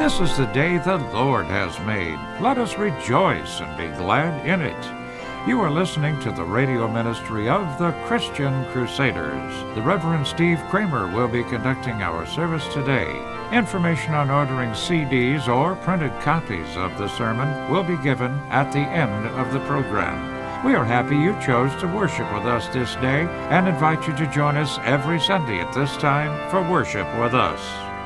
This is the day the Lord has made. Let us rejoice and be glad in it. You are listening to the radio ministry of the Christian Crusaders. The Reverend Steve Kramer will be conducting our service today. Information on ordering CDs or printed copies of the sermon will be given at the end of the program. We are happy you chose to worship with us this day and invite you to join us every Sunday at this time for worship with us.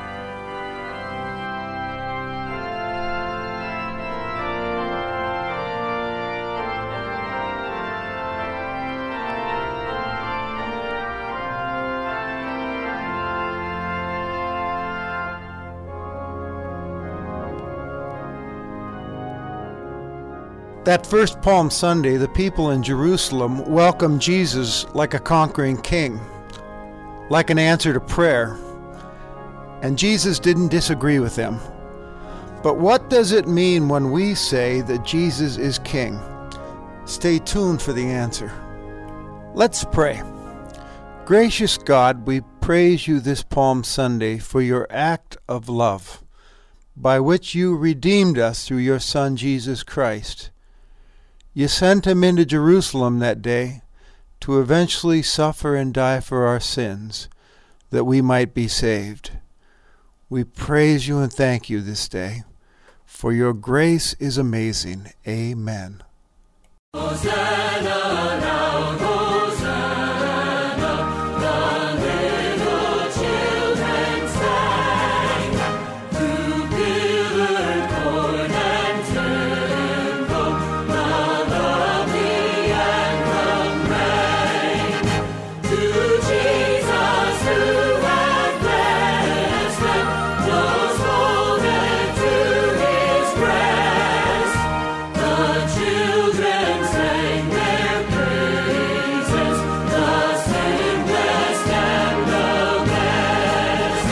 That first Palm Sunday, the people in Jerusalem welcomed Jesus like a conquering king, like an answer to prayer. And Jesus didn't disagree with them. But what does it mean when we say that Jesus is king? Stay tuned for the answer. Let's pray. Gracious God, we praise you this Palm Sunday for your act of love, by which you redeemed us through your Son, Jesus Christ. You sent him into Jerusalem that day to eventually suffer and die for our sins, that we might be saved. We praise you and thank you this day, for your grace is amazing. Amen. Hosanna now, Hosanna, the little children sang, through pillared court and temple, the lovely anthem rang, to Jesus who had blessed them, was folded to his breast. The children sang their praises, the simplest and the best.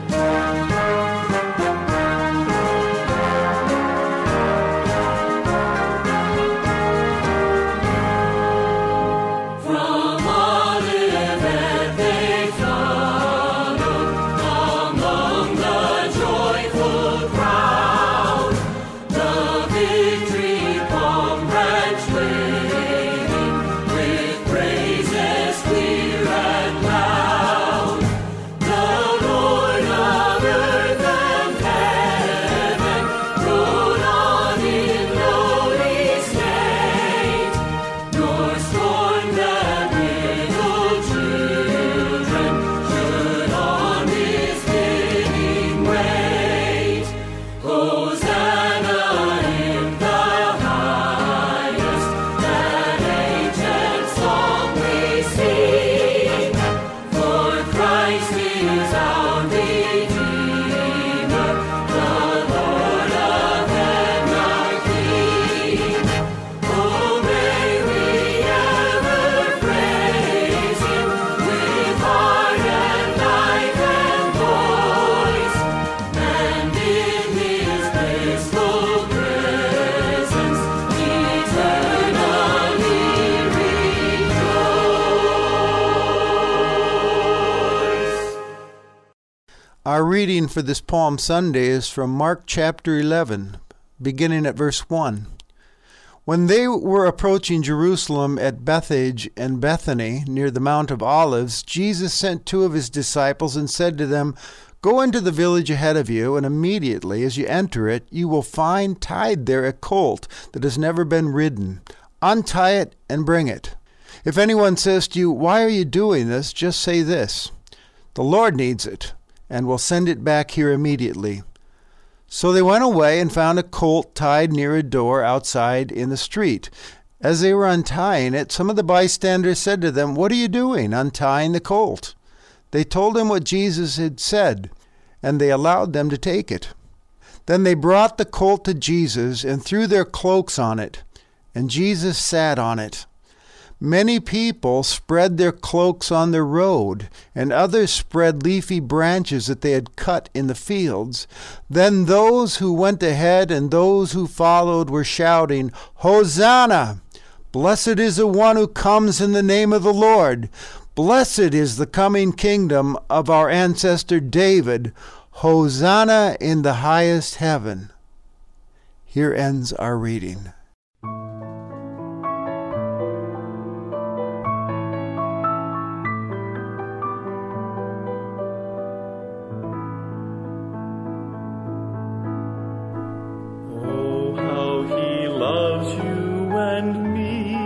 From Olivet they followed, among the joyful crowd, the victory palm branch waving, with praises clear and loud. The Lord of earth and heaven rode on in lowly state, nor scorned that little children should on his bidding wait. Hosanna in the highest, that ancient song we sing, for Christ is our Redeemer, the Lord of heaven our King. Oh, may we ever praise him with heart and life and voice, and in his blissful presence eternally rejoice. Our reading for this Palm Sunday is from Mark chapter 11, beginning at verse 1. When they were approaching Jerusalem at Bethphage and Bethany, near the Mount of Olives, Jesus sent two of his disciples and said to them, "Go into the village ahead of you, and immediately as you enter it, you will find tied there a colt that has never been ridden. Untie it and bring it. If anyone says to you, 'Why are you doing this?' just say this, 'The Lord needs it,' and will send it back here immediately." So they went away and found a colt tied near a door outside in the street. As they were untying it, some of the bystanders said to them, "What are you doing, untying the colt?" They told him what Jesus had said, and they allowed them to take it. Then they brought the colt to Jesus and threw their cloaks on it, and Jesus sat on it. Many people spread their cloaks on the road, and others spread leafy branches that they had cut in the fields. Then those who went ahead and those who followed were shouting, "Hosanna! Blessed is the one who comes in the name of the Lord. Blessed is the coming kingdom of our ancestor David. Hosanna in the highest heaven. Here ends our reading. Oh, how he loves you and me.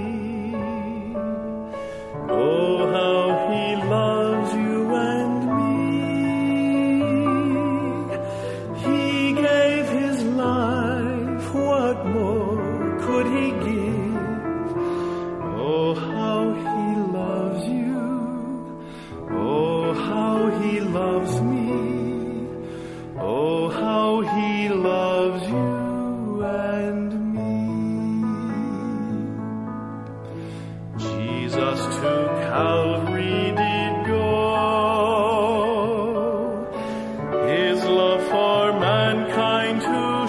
Oh, how he loves you and me. He gave his life, what more could he give? Oh, how he loves you. Oh, how he loves me. Oh, how he loves you and me. Jesus to Calvary did go, his love for mankind to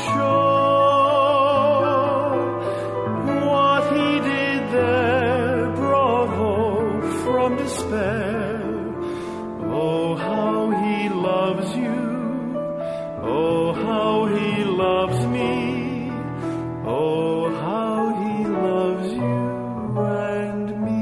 show. What he did there brought hope from despair. Oh, how he loves you. Oh, how he loves me. Oh, how he loves you and me.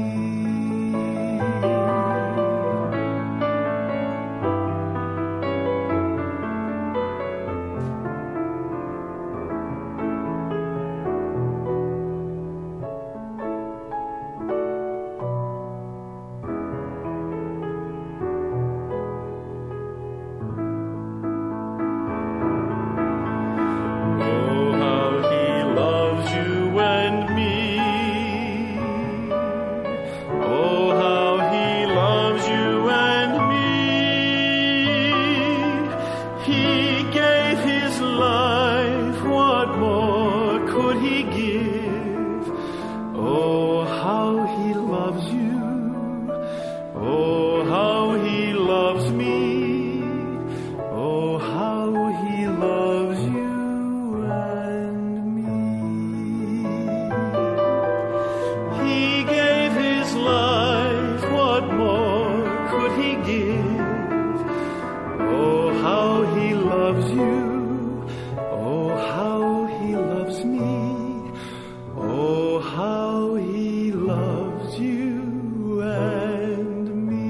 Oh, how he loves you and me. Oh, how he loves you and me. He gave his life, what more could he give? Oh, how he loves you. Oh, how he loves me. Oh, how he loves you and me. He gave his life, what more could he give? Oh, how he loves you. Oh, how he loves me. Oh, how he loves you and me.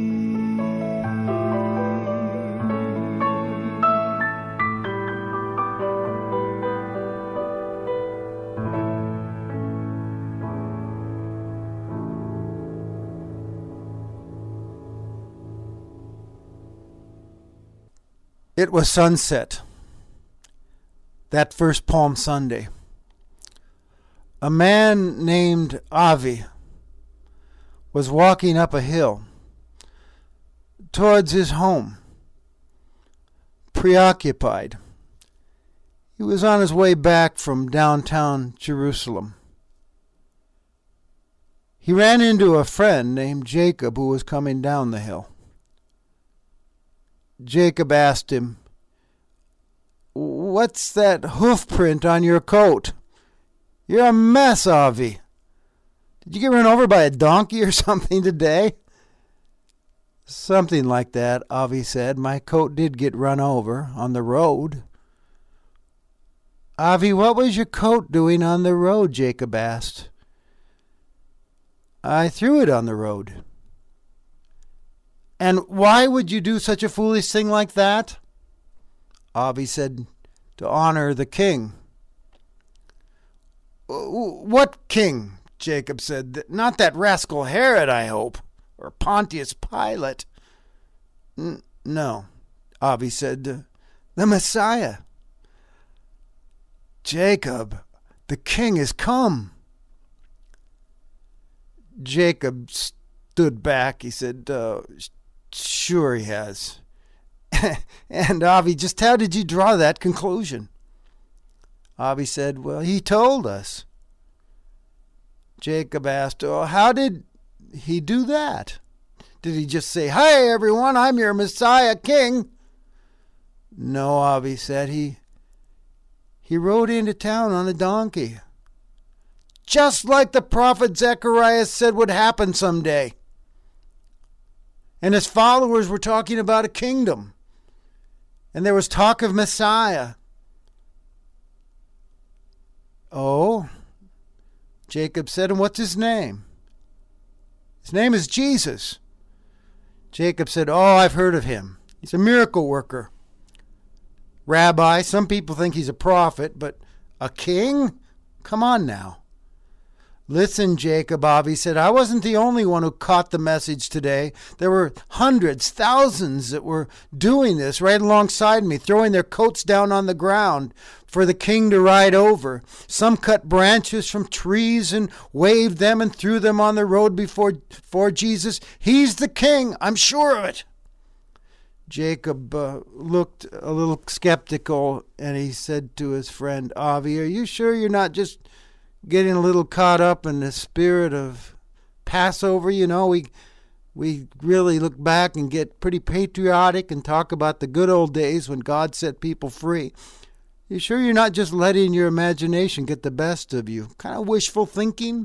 It was sunset that first Palm Sunday. A man named Avi was walking up a hill towards his home, preoccupied. He was on his way back from downtown Jerusalem. He ran into a friend named Jacob who was coming down the hill. Jacob asked him, "What's that hoof print on your coat? You're a mess, Avi. Did you get run over by a donkey or something today?" "Something like that," Avi said. "My coat did get run over on the road." "Avi, what was your coat doing on the road?" Jacob asked. "I threw it on the road." "And why would you do such a foolish thing like that?" Avi said, "To honor the king." "What king?" Jacob said. "Not that rascal Herod, I hope, or Pontius Pilate." "No," Avi said, "the Messiah." "Jacob, the king has come." Jacob stood back. He said, "Sure he has." "And Avi, just how did you draw that conclusion?" Avi said, "Well, he told us." Jacob asked, "Oh, how did he do that? Did he just say, 'Hi, everyone, I'm your Messiah King'?" "No," Avi said. He rode into town on a donkey. Just like the prophet Zechariah said would happen someday. And his followers were talking about a kingdom. And there was talk of Messiah. Oh, Jacob said, and what's his name? His name is Jesus. Jacob said, oh, I've heard of him. He's a miracle worker. Rabbi, some people think he's a prophet, but a king? Come on now. Listen, Jacob, Avi said, I wasn't the only one who caught the message today. There were hundreds, thousands that were doing this right alongside me, throwing their coats down on the ground for the king to ride over. Some cut branches from trees and waved them and threw them on the road before Jesus. He's the king, I'm sure of it. Jacob looked a little skeptical, and he said to his friend, Avi, are you sure you're not just getting a little caught up in the spirit of Passover? You know, we really look back and get pretty patriotic and talk about the good old days when God set people free. You sure you're not just letting your imagination get the best of you? Kind of wishful thinking?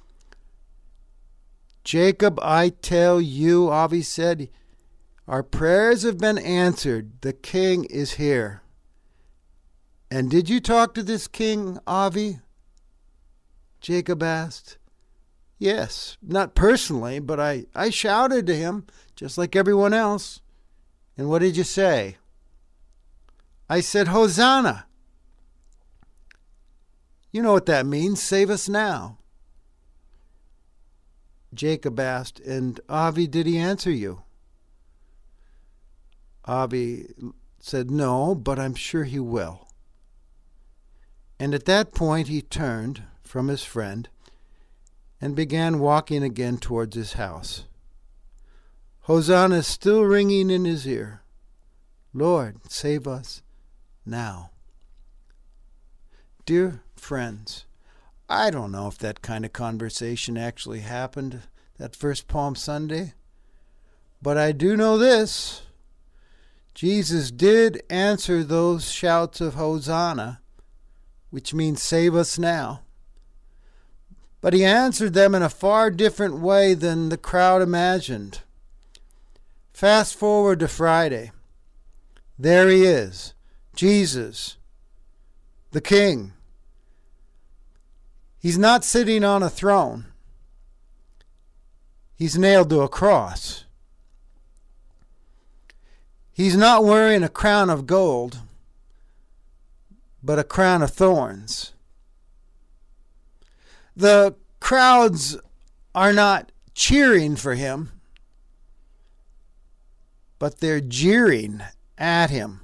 Jacob, I tell you, Avi said, our prayers have been answered. The king is here. And did you talk to this king, Avi? Jacob asked. Yes, not personally, but I shouted to him, just like everyone else. And what did you say? I said, Hosanna. You know what that means, save us now. Jacob asked, and Avi, did he answer you? Avi said, no, but I'm sure he will. And at that point he turned from his friend and began walking again towards his house. Hosanna still ringing in his ear. Lord, save us now. Dear friends, I don't know if that kind of conversation actually happened that first Palm Sunday, but I do know this. Jesus did answer those shouts of Hosanna, which means save us now. But he answered them in a far different way than the crowd imagined. Fast forward to Friday. There he is, Jesus, the King. He's not sitting on a throne. He's nailed to a cross. He's not wearing a crown of gold, but a crown of thorns. The crowds are not cheering for him, but they're jeering at him.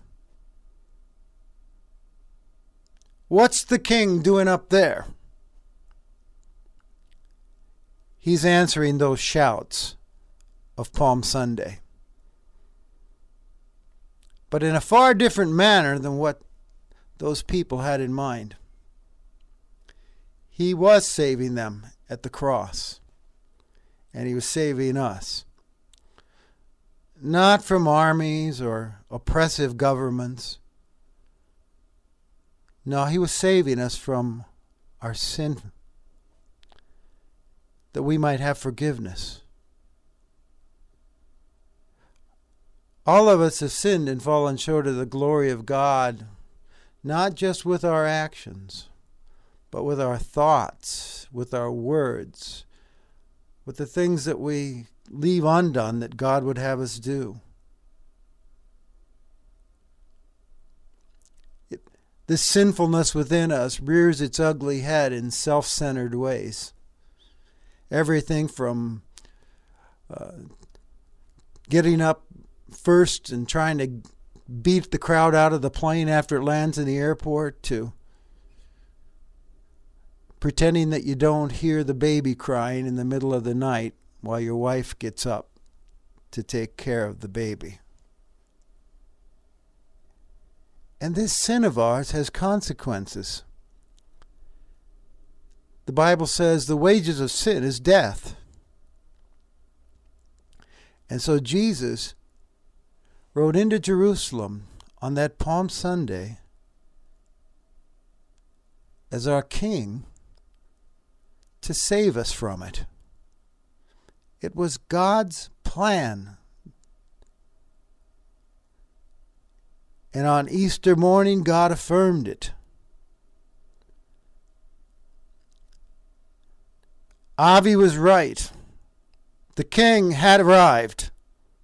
What's the king doing up there? He's answering those shouts of Palm Sunday, but in a far different manner than what those people had in mind. He was saving them at the cross, and he was saving us. Not from armies or oppressive governments. No, he was saving us from our sin, that we might have forgiveness. All of us have sinned and fallen short of the glory of God, not just with our actions, but with our thoughts, with our words, with the things that we leave undone that God would have us do. This sinfulness within us rears its ugly head in self-centered ways. Everything from getting up first and trying to beat the crowd out of the plane after it lands in the airport, to pretending that you don't hear the baby crying in the middle of the night while your wife gets up to take care of the baby. And this sin of ours has consequences. The Bible says the wages of sin is death. And so Jesus rode into Jerusalem on that Palm Sunday as our King to save us from it. It was God's plan And on Easter morning, God affirmed it. Avi was right. The king had arrived.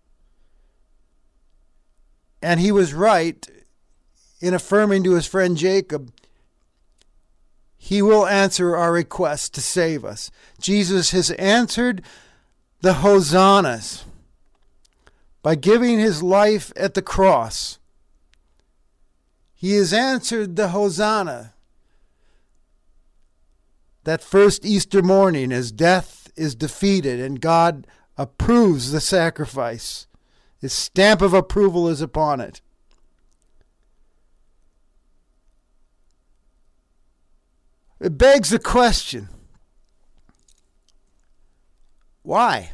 And he was right in affirming to his friend Jacob, he will answer our request to save us. Jesus has answered the hosannas by giving his life at the cross. He has answered the hosanna that first Easter morning as death is defeated and God approves the sacrifice. His stamp of approval is upon it. It begs the question, why?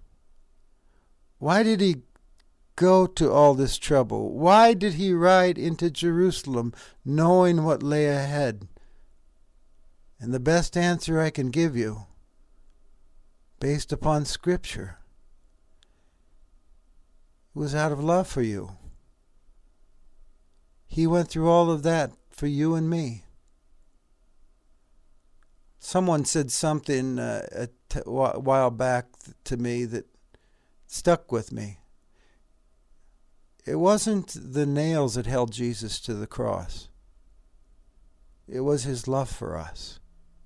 Why did he go to all this trouble? Why did he ride into Jerusalem knowing what lay ahead? And the best answer I can give you, based upon Scripture, was out of love for you. He went through all of that for you and me. Someone said something a while back to me that stuck with me. It wasn't the nails that held Jesus to the cross. It was his love for us,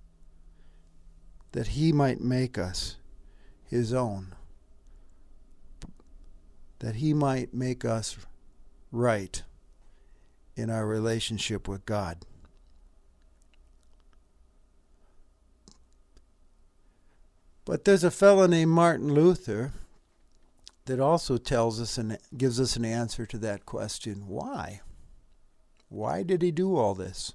that he might make us his own, that he might make us right in our relationship with God. But there's a fellow named Martin Luther that also tells us and gives us an answer to that question. Why? Why did he do all this?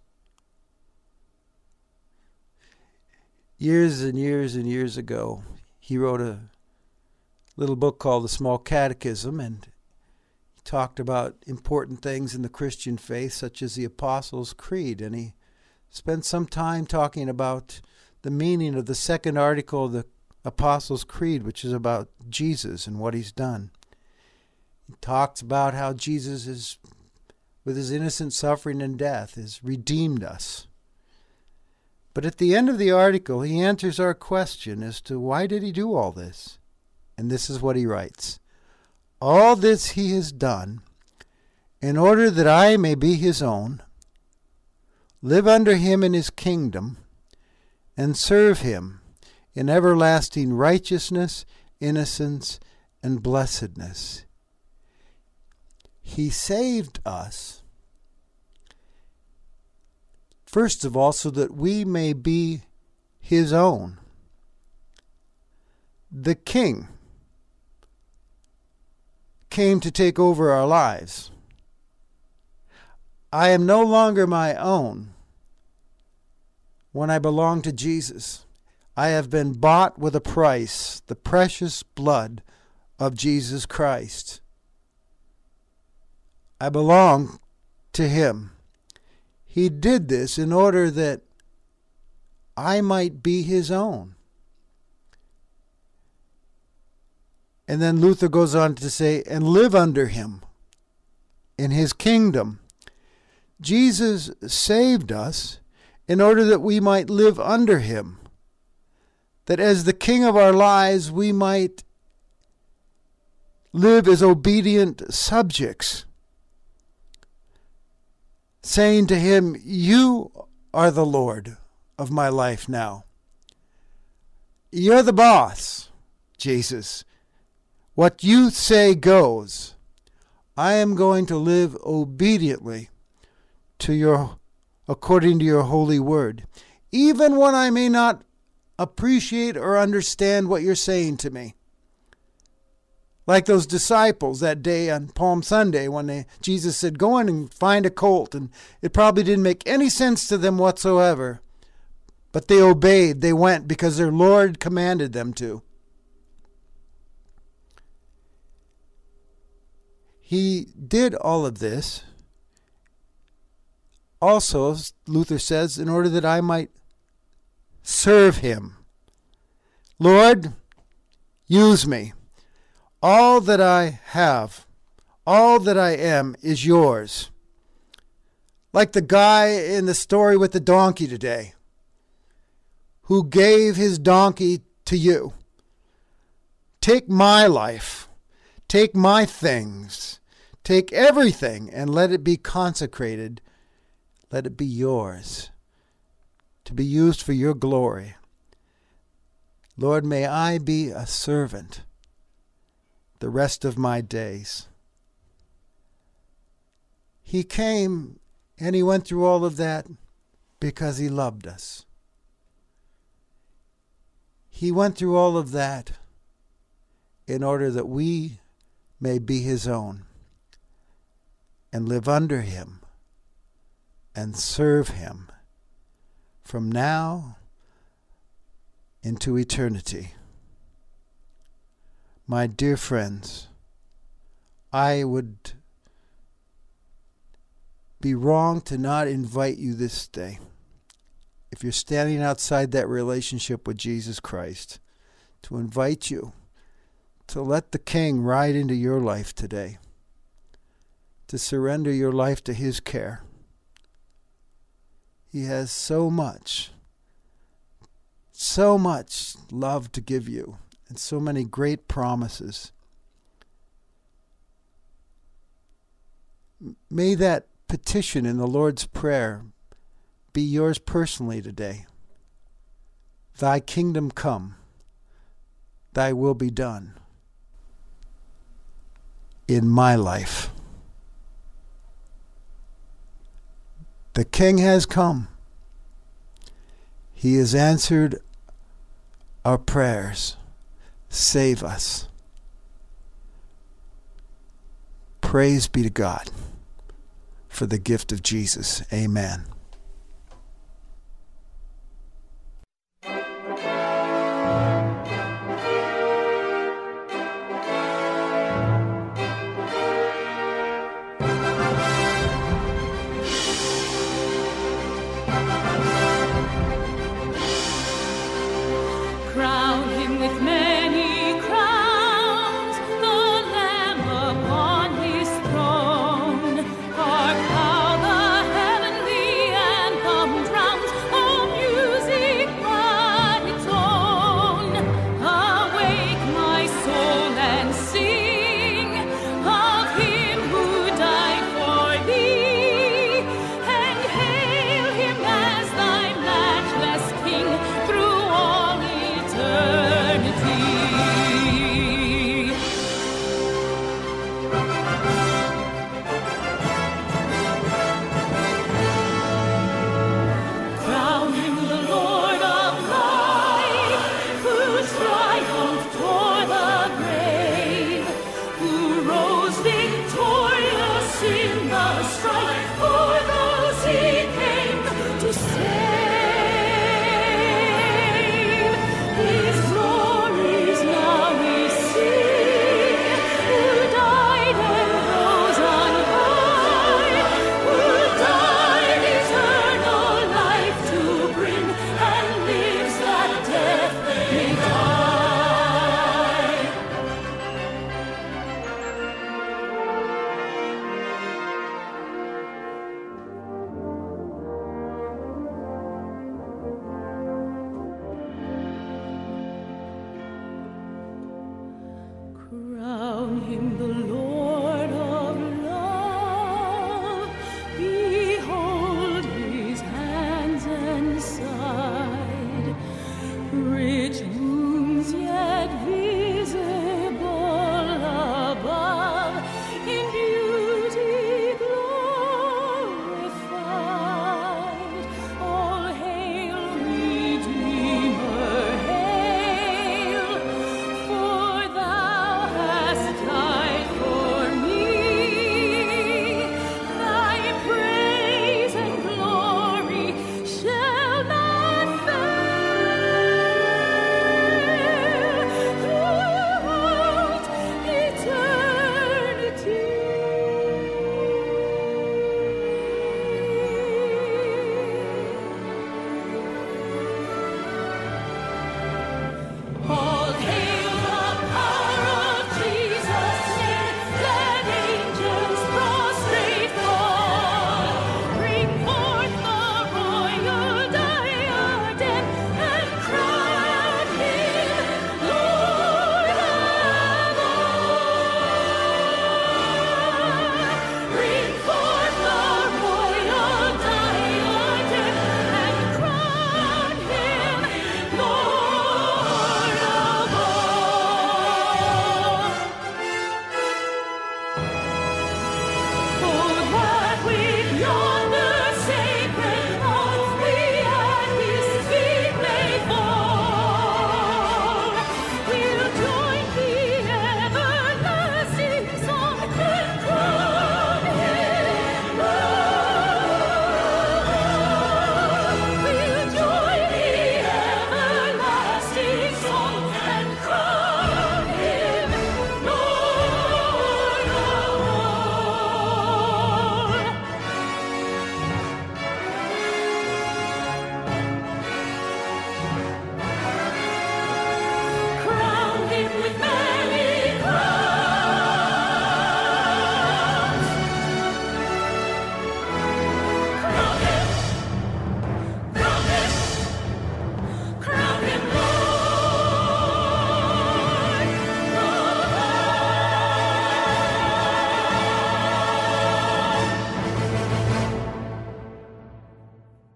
Years and years and years ago, he wrote a little book called The Small Catechism, and he talked about important things in the Christian faith, such as the Apostles' Creed, and he spent some time talking about the meaning of the second article of the Apostles' Creed, which is about Jesus and what he's done. He talks about how Jesus is, with his innocent suffering and death, has redeemed us. But at the end of the article, he answers our question as to why did he do all this? And this is what he writes. All this he has done in order that I may be his own, live under him in his kingdom, and serve him in everlasting righteousness, innocence, and blessedness. He saved us, first of all, so that we may be his own. The King came to take over our lives. I am no longer my own when I belong to Jesus. I have been bought with a price, the precious blood of Jesus Christ. I belong to him. He did this in order that I might be his own. And then Luther goes on to say, and live under him in his kingdom. Jesus saved us in order that we might live under him, that as the king of our lives we might live as obedient subjects, saying to him, you are the Lord of my life now. You're the boss, Jesus. What you say goes. I am going to live obediently according to your holy word, even when I may not appreciate or understand what you're saying to me. Like those disciples that day on Palm Sunday when Jesus said, go in and find a colt, and it probably didn't make any sense to them whatsoever, but they obeyed. They went because their Lord commanded them to. He did all of this also, Luther says, in order that I might serve him. Lord, use me. All that I have, all that I am is yours. Like the guy in the story with the donkey today, who gave his donkey to you. Take my life, take my things, take everything and let it be consecrated. Let it be yours to be used for your glory. Lord, may I be a servant the rest of my days. He came and he went through all of that because he loved us. He went through all of that in order that we may be his own and live under him and serve him from now into eternity. My dear friends, I would be wrong to not invite you this day, if you're standing outside that relationship with Jesus Christ, to invite you to let the King ride into your life today, to surrender your life to his care. He has so much love to give you, and so many great promises. May that petition in the Lord's Prayer be yours personally today. Thy kingdom come, thy will be done in my life. The King has come. He has answered our prayers. Save us. Praise be to God for the gift of Jesus. Amen. Crown him with many crowns, the Lamb upon his throne. Hark how the heavenly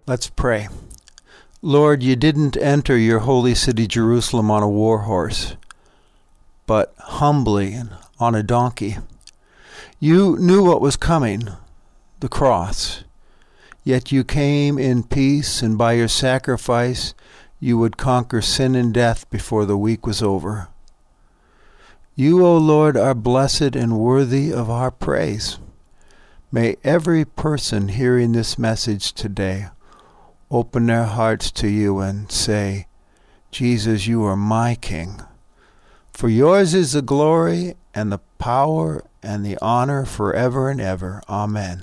Let's pray. Lord, you didn't enter your holy city Jerusalem on a war horse, but humbly and on a donkey. You knew what was coming, the cross. Yet you came in peace, and by your sacrifice you would conquer sin and death before the week was over. You, O Lord, are blessed and worthy of our praise. May every person hearing this message today open their hearts to you and say, Jesus, you are my King. For yours is the glory and the power and the honor forever and ever. Amen.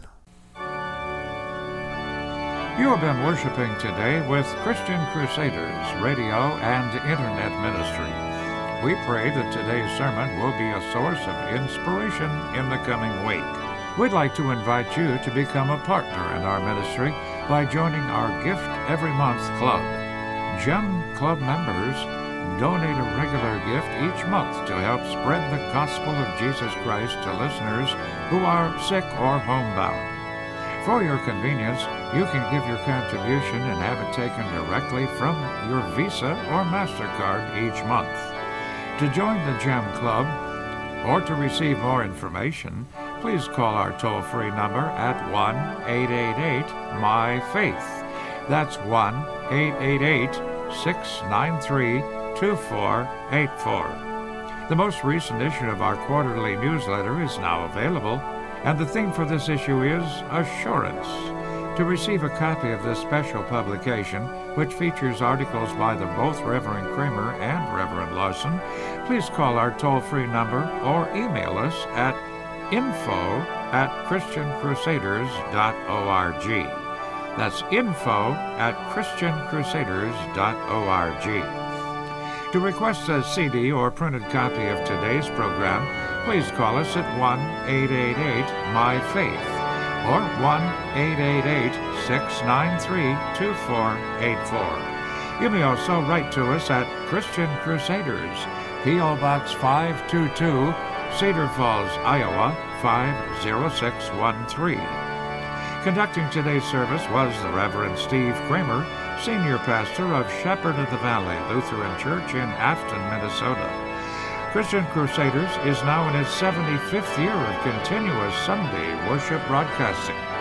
You have been worshiping today with Christian Crusaders Radio and Internet Ministry. We pray that today's sermon will be a source of inspiration in the coming week. We'd like to invite you to become a partner in our ministry by joining our Gift Every Month Club. GEM Club members donate a regular gift each month to help spread the gospel of Jesus Christ to listeners who are sick or homebound. For your convenience, you can give your contribution and have it taken directly from your Visa or MasterCard each month. To join the GEM Club or to receive more information, please call our toll-free number at 1-888-MY-FAITH. That's 1-888-693-2484. The most recent issue of our quarterly newsletter is now available, and the theme for this issue is Assurance. To receive a copy of this special publication, which features articles by both Reverend Kramer and Reverend Larson, please call our toll-free number or email us at info@christiancrusaders.org. That's info@christiancrusaders.org. To request a CD or printed copy of today's program, please call us at 1-888-MY-FAITH or 1-888-693-2484. You may also write to us at Christian Crusaders, P.O. Box 522, Cedar Falls, Iowa, 50613. Conducting today's service was the Reverend Steve Kramer, Senior Pastor of Shepherd of the Valley Lutheran Church in Afton, Minnesota. Christian Crusaders is now in its 75th year of continuous Sunday worship broadcasting.